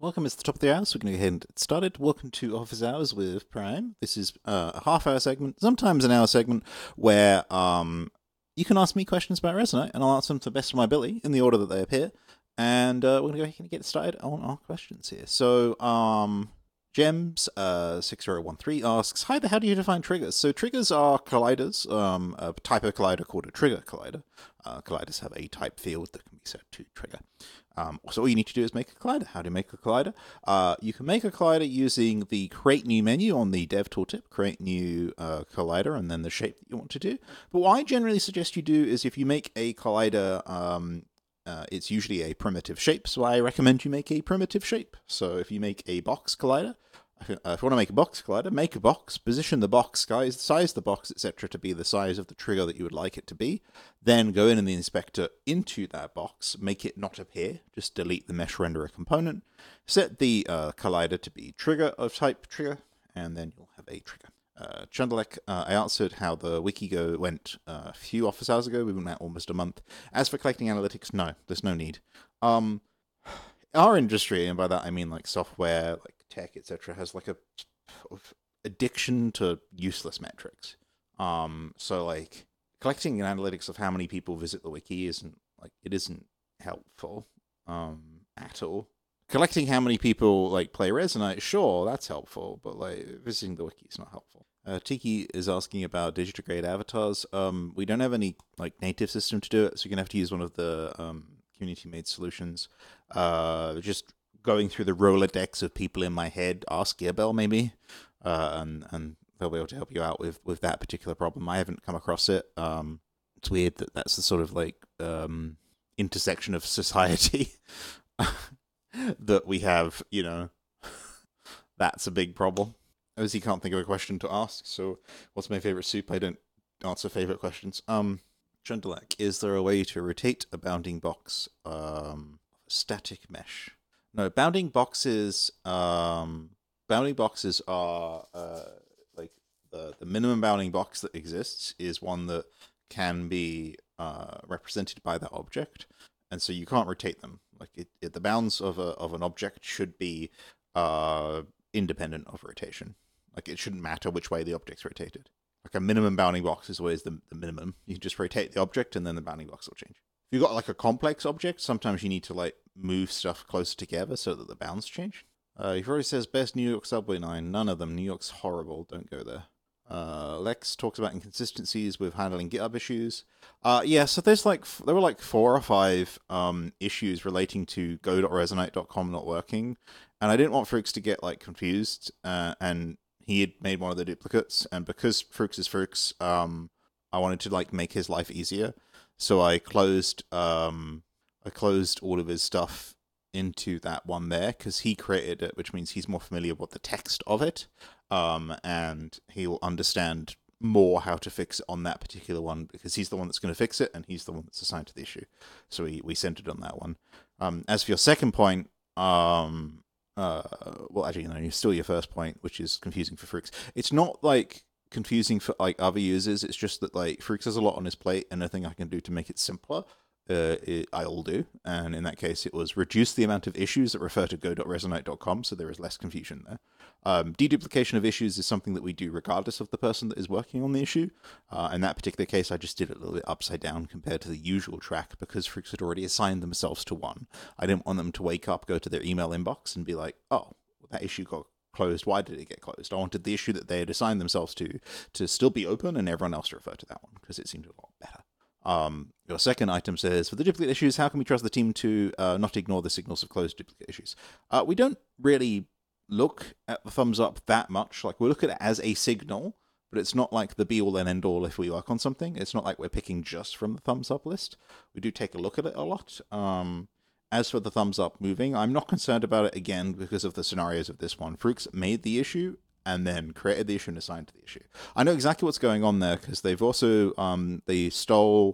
Welcome, it's the top of the hour, so we're going to go ahead and get started. Welcome to Office Hours with Prime. This is a half-hour segment, sometimes an hour segment, where you can ask me questions about Resonate, and I'll answer them to the best of my ability in the order that they appear. And we're going to go ahead and get started on our questions here. So, Gems6013 asks, Hi there, how do you define triggers? So triggers are colliders, a type of collider called a trigger collider. Colliders have a type field that can be set to trigger. So all you need to do is make a collider. How do you make a collider? You can make a collider using the Create New menu on the Dev tooltip, Create New Collider, and then the shape that you want to do. But what I generally suggest you do is if you make a collider, it's usually a primitive shape, so I recommend you make a primitive shape. So if you make a box collider, if you want to make a box collider, make a box, position the box, size the box, etc. to be the size of the trigger that you would like it to be. Then go in the inspector into that box, make it not appear, just delete the mesh renderer component, set the collider to be trigger of type trigger, and then you'll have a trigger. Chundalek, I answered how the WikiGo went a few office hours ago. We've been at almost a month. As for collecting analytics, no, there's no need. Our industry, and by that I mean like software, like tech, etc., has like a addiction to useless metrics. So like collecting analytics of how many people visit the wiki isn't helpful at all. Collecting how many people like play Resonate, sure, that's helpful, but like visiting the wiki is not helpful. Tiki is asking about digitigrade avatars. We don't have any like native system to do it, so you're gonna have to use one of the community-made solutions. Just going through the Rolodex of people in my head, ask Gearbell maybe, and they'll be able to help you out with that particular problem. I haven't come across it. It's weird that that's the sort of like intersection of society that we have, that's a big problem. Obviously can't think of a question to ask, so what's my favorite soup? I don't answer favorite questions. Chundalek, is there a way to rotate a bounding box? Static mesh. No, bounding boxes are like the minimum bounding box that exists is one that can be represented by that object, and so you can't rotate them. Like the bounds of an object should be independent of rotation. Like it shouldn't matter which way the object's rotated. Like a minimum bounding box is always the minimum. You just rotate the object and then the bounding box will change. If you've got like a complex object, sometimes you need to like move stuff closer together so that the bounds change. You've already says best New York subway line. None of them. New York's horrible. Don't go there. Lex talks about inconsistencies with handling GitHub issues. So there were like 4 or 5 issues relating to go.resonate.com not working, and I didn't want Fruks to get like confused, and he had made one of the duplicates, and because Fruks is Fruks, I wanted to like make his life easier, so I closed all of his stuff into that one there because he created it, which means he's more familiar with the text of it, and he'll understand more how to fix it on that particular one because he's the one that's going to fix it and he's the one that's assigned to the issue. So we centered on that one. As for your second point, still your first point, which is confusing for Fruks. It's not like confusing for like other users. It's just that like Fruks has a lot on his plate, and anything I can do to make it simpler, I'll do. And in that case, it was reduce the amount of issues that refer to go.resonate.com, so there is less confusion there. Deduplication of issues is something that we do regardless of the person that is working on the issue. In that particular case, I just did it a little bit upside down compared to the usual track because Fruks had already assigned themselves to one. I didn't want them to wake up, go to their email inbox, and be like, oh, that issue got closed. Why did it get closed? I wanted the issue that they had assigned themselves to still be open and everyone else to refer to that one because it seemed a lot better. Your second item says, for the duplicate issues, how can we trust the team to not ignore the signals of closed duplicate issues? We don't really look at the thumbs up that much. Like, we look at it as a signal, but it's not like the be-all and end-all if we work on something. It's not like we're picking just from the thumbs up list. We do take a look at it a lot. As for the thumbs up moving, I'm not concerned about it, again, because of the scenarios of this one. Fruks made the issue and then created the issue and assigned to the issue. I know exactly what's going on there because they've also they stole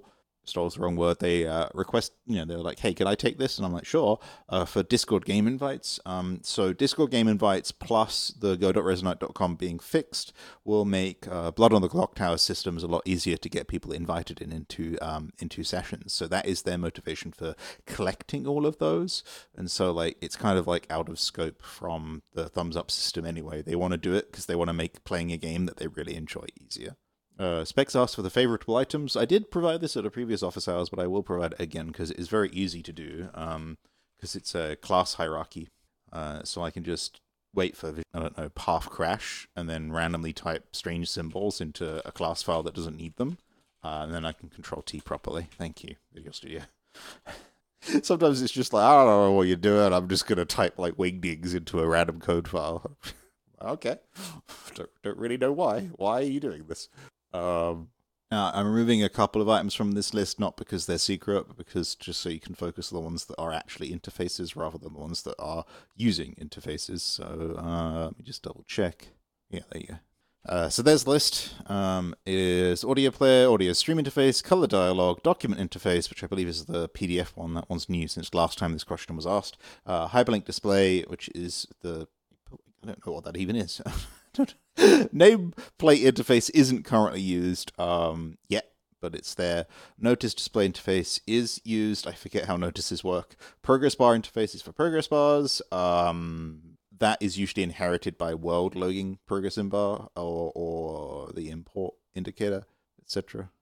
stall's the wrong word. They request, they're like, hey, can I take this? And I'm like, sure, for Discord game invites. So Discord game invites plus the go.resonite.com being fixed will make Blood on the Clock Tower systems a lot easier to get people invited into sessions. So that is their motivation for collecting all of those. And so like it's kind of like out of scope from the thumbs up system anyway. They want to do it because they want to make playing a game that they really enjoy easier. Specs asks for the favorable items. I did provide this at a previous office hours, but I will provide it again because it is very easy to do because it's a class hierarchy. So I can just wait for, path crash and then randomly type strange symbols into a class file that doesn't need them. And then I can control T properly. Thank you, Video Studio. Sometimes it's just like, I don't know what you're doing. I'm just going to type like wingdings into a random code file. Okay. Don't really know why. Why are you doing this? Now, I'm removing a couple of items from this list, not because they're secret, but because just so you can focus on the ones that are actually interfaces rather than the ones that are using interfaces. So let me just double check. Yeah, there you go. So there's the list. It is audio player, audio stream interface, color dialog, document interface, which I believe is the PDF one. That one's new since last time this question was asked. Hyperlink display, which is the... I don't know what that even is. Nameplate interface isn't currently used yet, but it's there. Notice display interface is used. I forget how notices work. Progress bar interface is for progress bars. That is usually inherited by world logging progress in bar or the import indicator, etc.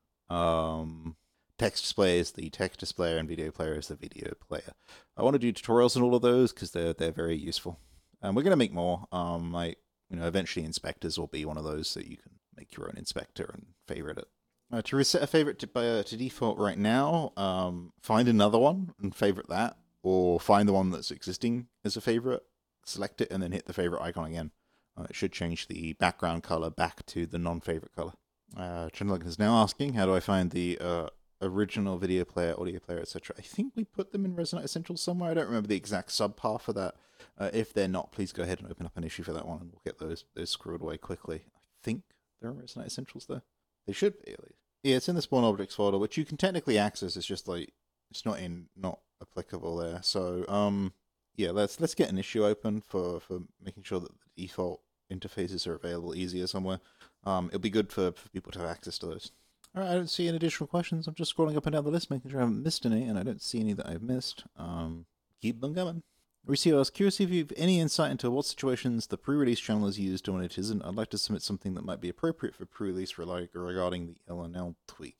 Text display is the text display and video player is the video player. I want to do tutorials on all of those because they're very useful. And we're going to make more. Eventually inspectors will be one of those that you can make your own inspector and favorite it. To reset a favorite to default right now, find another one and favorite that, or find the one that's existing as a favorite, select it, and then hit the favorite icon again. It should change the background color back to the non-favorite color. Chenlug is now asking, how do I find the original video player, audio player, etc.? I think we put them in Resonite Essentials somewhere. I don't remember the exact subpath for that. If they're not, please go ahead and open up an issue for that one, and we'll get those squirreled away quickly. I think they're in Resonite Essentials, though. They should be, at least. Yeah, it's in the Spawn Objects folder, which you can technically access. It's just like it's not applicable there. So, yeah, let's get an issue open for making sure that the default interfaces are available easier somewhere. It'll be good for people to have access to those. All right, I don't see any additional questions. I'm just scrolling up and down the list, making sure I haven't missed any, and I don't see any that I've missed. Keep them coming. Riccio asks, curious if you have any insight into what situations the pre-release channel is used and when it isn't. I'd like to submit something that might be appropriate for pre-release regarding the LNL tweak.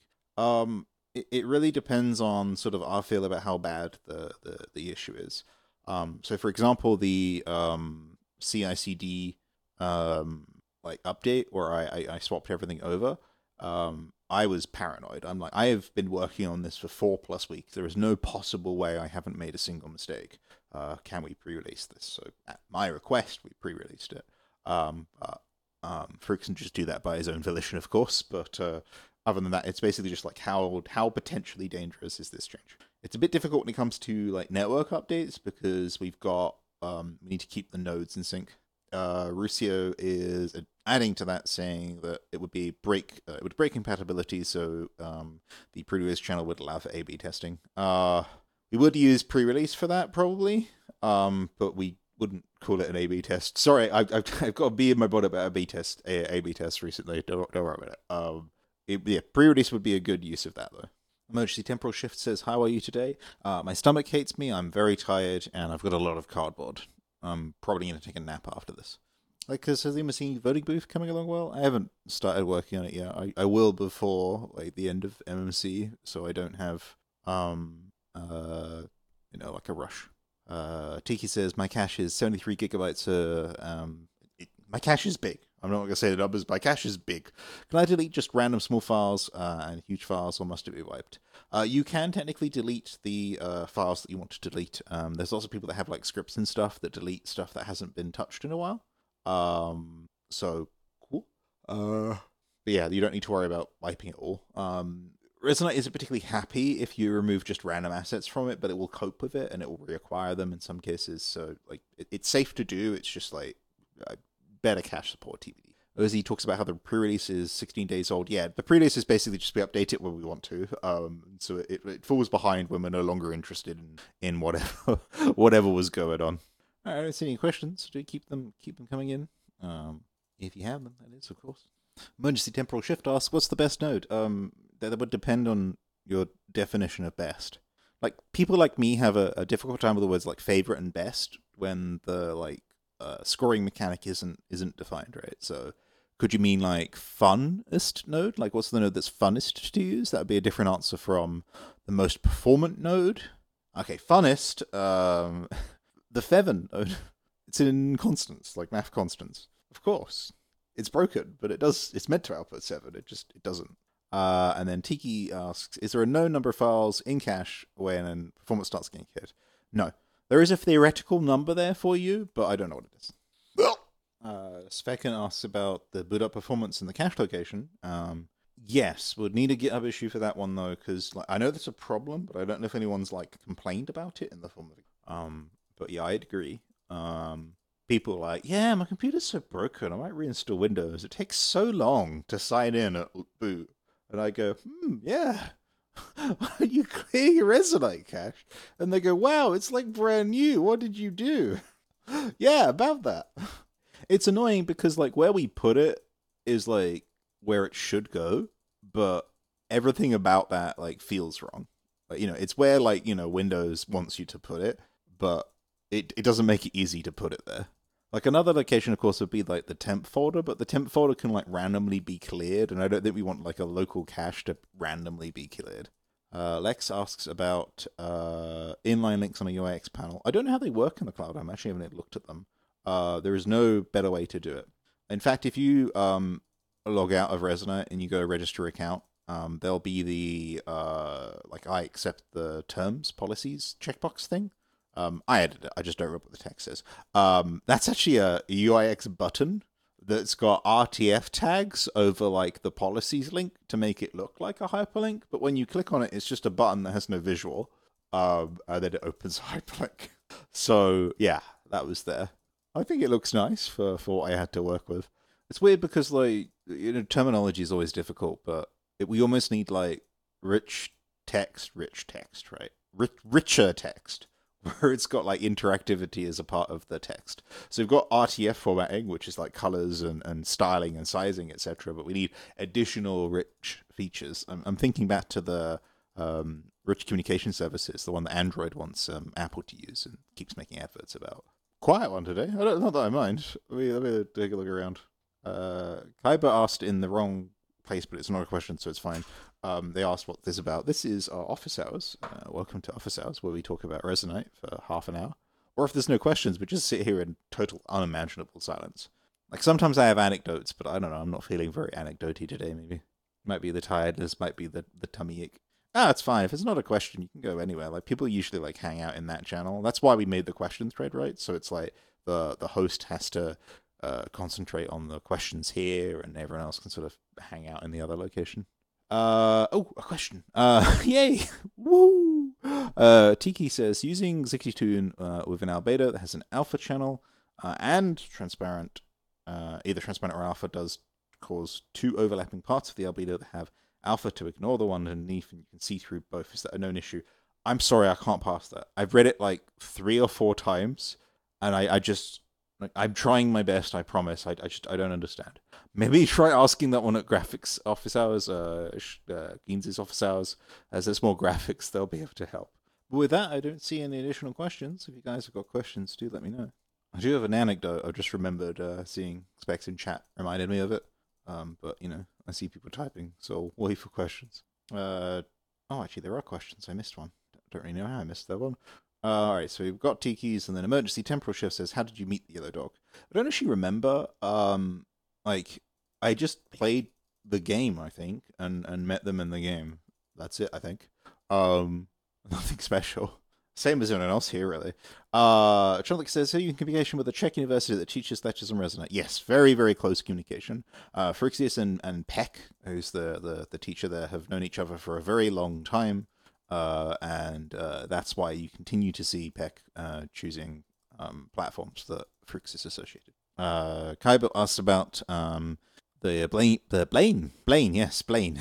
It really depends on sort of our feel about how bad the issue is. So for example, the CICD update where I swapped everything over, I was paranoid. I'm like, I have been working on this for 4+ weeks. There is no possible way I haven't made a single mistake. Can we pre-release this? So at my request, we pre-released it. Fruix can just do that by his own volition, of course. But other than that, it's basically just like how potentially dangerous is this change? It's a bit difficult when it comes to like network updates because we've got we need to keep the nodes in sync. Ruscio is adding to that, saying that it would break compatibility, so the pre-release channel would allow for A/B testing. We would use pre-release for that probably, but we wouldn't call it an A/B test. Sorry, I've got a bee in my butt about A/B test recently. Don't worry about it. Pre-release would be a good use of that though. Emergency Temporal Shift says, how are you today? My stomach hates me. I'm very tired, and I've got a lot of cardboard. I'm probably going to take a nap after this. Like, has the MSC voting booth coming along well? I haven't started working on it yet. I will before like the end of MMC, so I don't have like a rush. Tiki says my cache is 73 gigabytes. My cache is big. I'm not going to say the numbers. My cache is big. Can I delete just random small files and huge files, or must it be wiped? You can technically delete the files that you want to delete. There's lots of people that have like scripts and stuff that delete stuff that hasn't been touched in a while. So cool. But yeah, you don't need to worry about wiping it all. Resonite isn't particularly happy if you remove just random assets from it, but it will cope with it and it will reacquire them in some cases. So like it's safe to do. It's just like better cache support TBD. OZ talks about how the pre-release is 16 days old. Yeah, the pre-release is basically just we update it when we want to. So it falls behind when we're no longer interested in whatever whatever was going on. All right, I don't see any questions. Do keep them coming in. If you have them, that is, of course. Emergency Temporal Shift asks, "What's the best node?" That would depend on your definition of best. Like people like me have a difficult time with the words like favorite and best when the scoring mechanic isn't defined, right? So could you mean like funnest node? Like what's the node that's funnest to use? That would be a different answer from the most performant node. Okay, funnest. The Feven node. It's in constants, like math constants. Of course, it's broken, but it does. It's meant to output 7. It doesn't. And then Tiki asks, "Is there a known number of files in cache when performance starts getting hit?" No, there is a theoretical number there for you, but I don't know what it is. Svekin asks about the boot up performance in the cache location. Yes, we'd need a GitHub issue for that one though, because I know that's a problem, but I don't know if anyone's complained about it in the form of. But yeah, I'd agree. People are like, yeah, my computer's so broken, I might reinstall Windows. It takes so long to sign in at boot. And I go, yeah. Why don't you clear your Resonate cache? And they go, wow, it's like brand new. What did you do? Yeah, about that. It's annoying because where we put it is where it should go, but everything about that feels wrong. It's where Windows wants you to put it, but it doesn't make it easy to put it there. Another location, of course, would be the temp folder, but the temp folder can randomly be cleared, and I don't think we want a local cache to randomly be cleared. Lex asks about inline links on a UIX panel. I don't know how they work in the cloud. I'm actually haven't looked at them. There is no better way to do it. In fact, if you log out of Resonate and you go register account, there'll be the I accept the terms policies checkbox thing. I edited it. I just don't remember what the text says. That's actually a UIX button that's got RTF tags over the policies link to make it look like a hyperlink. But when you click on it, it's just a button that has no visual. And then it opens hyperlink. So yeah, that was there. I think it looks nice for what I had to work with. It's weird because terminology is always difficult, but we almost need rich text, right? Richer text. Where it's got interactivity as a part of the text. So we've got RTF formatting, which is colors and styling and sizing, etc. But we need additional rich features. I'm thinking back to the rich communication services, the one that Android wants Apple to use and keeps making efforts about. Quiet one today. Not that I mind. Let me take a look around. Kaiba asked in the wrong place, but it's not a question, so it's fine. They asked what this is about. This is our office hours. Welcome to office hours, where we talk about Resonate for half an hour. Or if there's no questions, we just sit here in total unimaginable silence. Sometimes I have anecdotes, but I don't know. I'm not feeling very anecdoty today. Maybe might be the tiredness, might be the tummy ache. It's fine. If it's not a question, you can go anywhere. People usually hang out in that channel. That's why we made the question thread, right? So it's the host has to concentrate on the questions here, and everyone else can sort of hang out in the other location. A question. Yay! Woo! Tiki says, using ZixyTune with an albedo that has an alpha channel and transparent, either transparent or alpha, does cause two overlapping parts of the albedo that have alpha to ignore the one underneath, and you can see through both. Is that a known issue? I'm sorry, I can't pass that. I've read it 3 or 4 times, and I just... I'm trying my best, I promise. I don't understand. Maybe try asking that one at graphics office hours, Gaines's office hours. As there's more graphics, they'll be able to help. But with that, I don't see any additional questions. If you guys have got questions, do let me know. I do have an anecdote. I just remembered seeing Specs in chat reminded me of it. But, I see people typing, so we'll wait for questions. Actually, there are questions. I missed one. Don't really know how I missed that one. Alright, so we've got Tiki's, and then Emergency Temporal Shift says, how did you meet the Yellow Dog? I don't actually remember. I just played the game, I think, and met them in the game. That's it, I think. Nothing special. Same as anyone else here, really. Trunlick says, are you in communication with a Czech university that teaches lectures on Resonate? Yes, very, very close communication. Phrixus and Peck, who's the teacher there, have known each other for a very long time. And that's why you continue to see Peck choosing platforms that Phrixus is associated. Kaibo asked about yes, Blaine,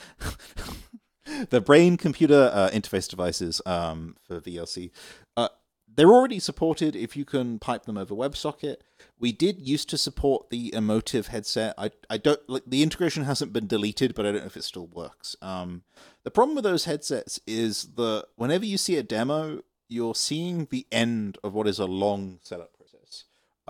the brain computer interface devices for VLC. They're already supported if you can pipe them over WebSocket. We did used to support the emotive headset. I don't like the integration hasn't been deleted, but I don't know if it still works. The problem with those headsets is that whenever you see a demo, you're seeing the end of what is a long setup process.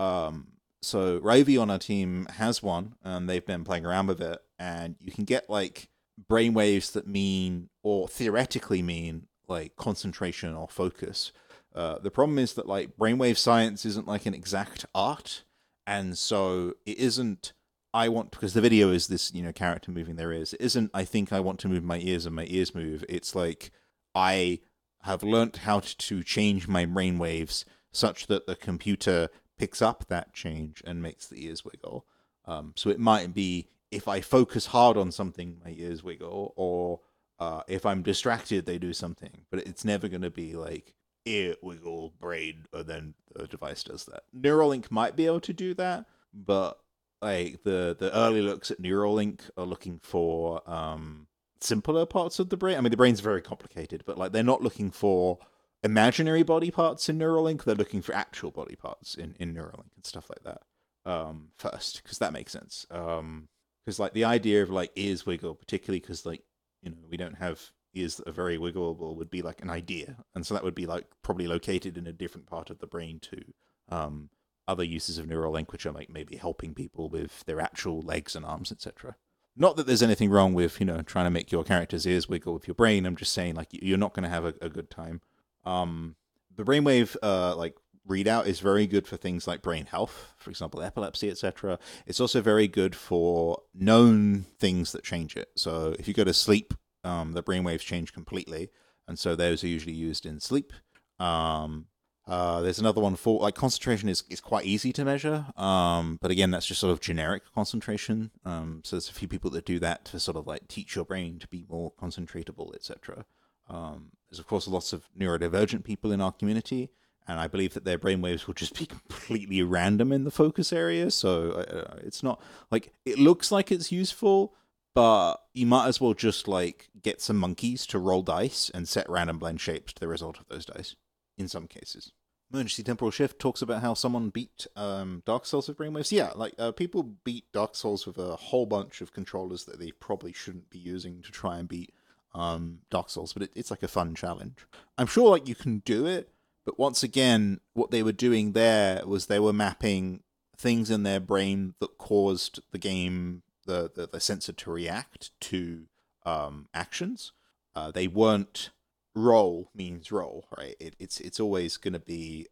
So Ravi on our team has one, and they've been playing around with it, and you can get like brainwaves that mean, or theoretically mean, like concentration or focus. The problem is that like brainwave science isn't like an exact art, and so it isn't. I want because the video is this character moving their ears. It isn't. I think I want to move my ears and my ears move. It's like I have learnt how to change my brainwaves such that the computer picks up that change and makes the ears wiggle. So it might be if I focus hard on something, my ears wiggle, or if I'm distracted, they do something. But it's never going to be like ear wiggle brain, and then the device does that. Neuralink might be able to do that, but like the early looks at Neuralink are looking for simpler parts of the brain. I mean, the brain's very complicated, but like they're not looking for imaginary body parts in Neuralink. They're looking for actual body parts in Neuralink and stuff like that. First, because that makes sense. Because like the idea of like ears wiggle, particularly because like we don't have ears that are very wiggleable, would be like an idea, and so that would be like probably located in a different part of the brain to other uses of Neuralink, which are like maybe helping people with their actual legs and arms, etc. Not that there's anything wrong with trying to make your character's ears wiggle with your brain. I'm just saying like you're not going to have a good time. The brainwave like readout is very good for things like brain health, for example, epilepsy, etc. It's also very good for known things that change it. So if you go to sleep, the brainwaves change completely, and so those are usually used in sleep. There's another one for like concentration is quite easy to measure, but again that's just sort of generic concentration. So there's a few people that do that to sort of like teach your brain to be more concentratable, etc. There's of course lots of neurodivergent people in our community, and I believe that their brainwaves will just be completely random in the focus area. So it's not like it looks like it's useful, but you might as well just like get some monkeys to roll dice and set random blend shapes to the result of those dice. In some cases, Emergency Temporal Shift talks about how someone beat Dark Souls with brainwaves. Yeah, like people beat Dark Souls with a whole bunch of controllers that they probably shouldn't be using to try and beat Dark Souls, but it's like a fun challenge. I'm sure like you can do it, but once again, what they were doing there was they were mapping things in their brain that caused the game, the sensor to react to actions. They weren't roll means roll, right? It's always gonna be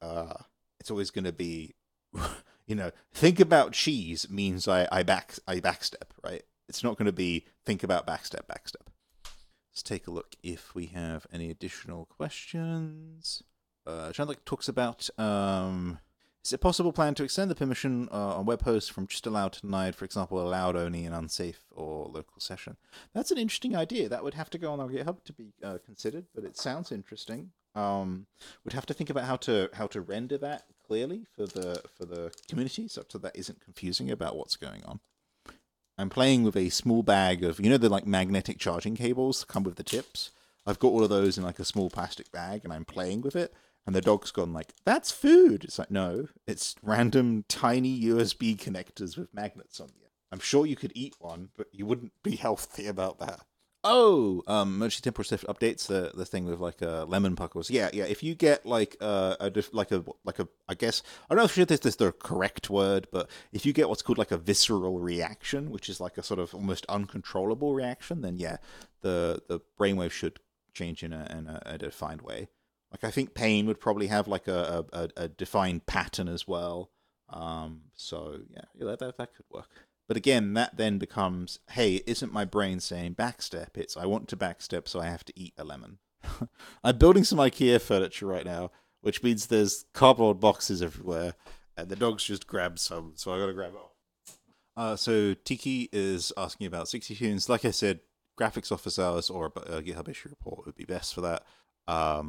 think about cheese means I backstep, right? It's not gonna be think about backstep. Let's take a look if we have any additional questions. Chandler talks about is it possible plan to extend the permission on web hosts from just allowed to denied, for example, allowed only in unsafe or local session? That's an interesting idea. That would have to go on our GitHub to be considered, but it sounds interesting. We'd have to think about how to render that clearly for the community, such that isn't confusing about what's going on. I'm playing with a small bag of the like magnetic charging cables that come with the tips. I've got all of those in like a small plastic bag, and I'm playing with it. And the dog's gone like, that's food. It's like, no, it's random tiny USB connectors with magnets on them. I'm sure you could eat one, but you wouldn't be healthy about that. Oh, Emergency Temporal Shift updates the thing with like lemon puckles. Yeah. If you get like I guess I don't know if this is the correct word, but if you get what's called like a visceral reaction, which is like a sort of almost uncontrollable reaction, then yeah, the brainwave should change in a defined way. Like I think pain would probably have like a defined pattern as well. So yeah, that could work. But again, that then becomes, hey, isn't my brain saying backstep? It's I want to backstep, so I have to eat a lemon. I'm building some IKEA furniture right now, which means there's cardboard boxes everywhere, and the dog's just grabbed some, so I gotta grab it. So Tiki is asking about 60 tunes. Like I said, graphics office hours or a GitHub issue report would be best for that.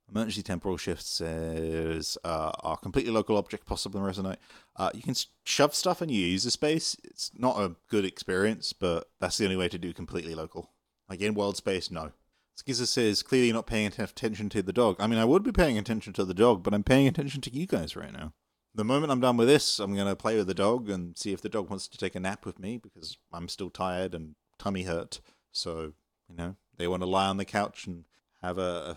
Emergency temporal shifts are completely local object possible in Resonate. You can shove stuff in your user space. It's not a good experience, but that's the only way to do completely local. Like in world space, no. Skizzer says, clearly not paying attention to the dog. I mean, I would be paying attention to the dog, but I'm paying attention to you guys right now. The moment I'm done with this, I'm going to play with the dog and see if the dog wants to take a nap with me, because I'm still tired and tummy hurt. So, they want to lie on the couch and have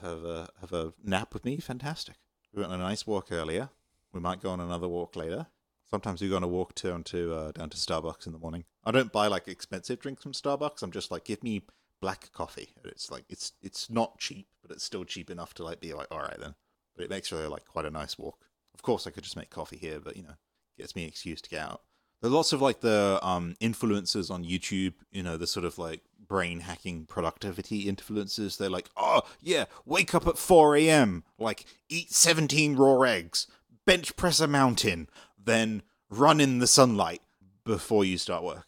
a nap with me. Fantastic. We went on a nice walk earlier. We might go on another walk later. Sometimes we go on a walk down to Starbucks in the morning. I don't buy like expensive drinks from Starbucks. I'm just like, give me black coffee. It's like it's not cheap, but it's still cheap enough to like be like, all right then. But it makes for like quite a nice walk. Of course, I could just make coffee here, but gets me an excuse to get out. There's lots of like the influencers on YouTube, the sort of like brain hacking productivity influencers. They're like, oh yeah, wake up at 4 a.m, like eat 17 raw eggs, bench press a mountain, then run in the sunlight before you start work.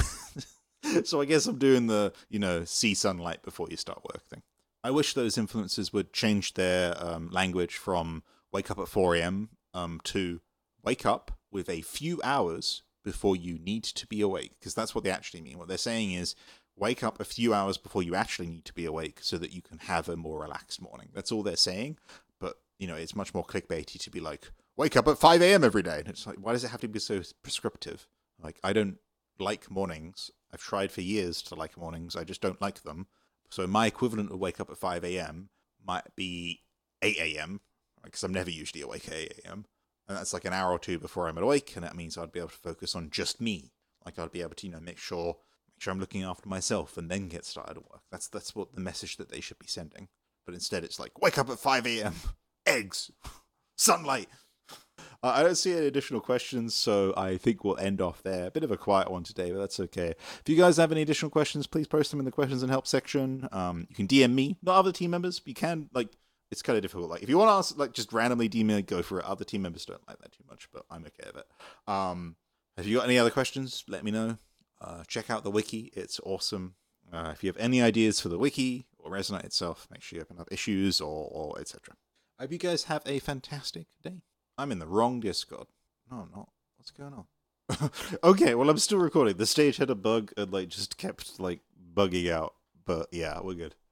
So I guess I'm doing the, see sunlight before you start work thing. I wish those influencers would change their language from wake up at 4 a.m. To wake up with a few hours before you need to be awake, because that's what they actually mean. What they're saying is wake up a few hours before you actually need to be awake so that you can have a more relaxed morning. That's all they're saying. But, it's much more clickbaity to be like, wake up at 5 a.m. every day. And it's like, why does it have to be so prescriptive? Like, I don't like mornings. I've tried for years to like mornings. I just don't like them. So my equivalent of wake up at 5 a.m. might be 8 a.m. because I'm never usually awake at 8 a.m. And that's like an hour or two before I'm awake, and that means I'd be able to focus on just me. Like I'd be able to, make sure I'm looking after myself and then get started at work. That's what the message that they should be sending. But instead it's like, wake up at 5 a.m. Eggs. Sunlight. I don't see any additional questions, so I think we'll end off there. A bit of a quiet one today, but that's okay. If you guys have any additional questions, please post them in the questions and help section. You can DM me, not other team members. You can, it's kind of difficult. Like, if you want to ask, just randomly DM me, go for it. Other team members don't like that too much, but I'm okay with it. Have you got any other questions? Let me know. Check out the wiki. It's awesome. If you have any ideas for the wiki or Resonate itself, make sure you open up issues or etc. I hope you guys have a fantastic day. I'm in the wrong Discord. No, I'm not. What's going on? Okay, well, I'm still recording. The stage had a bug and just kept bugging out. But yeah, we're good.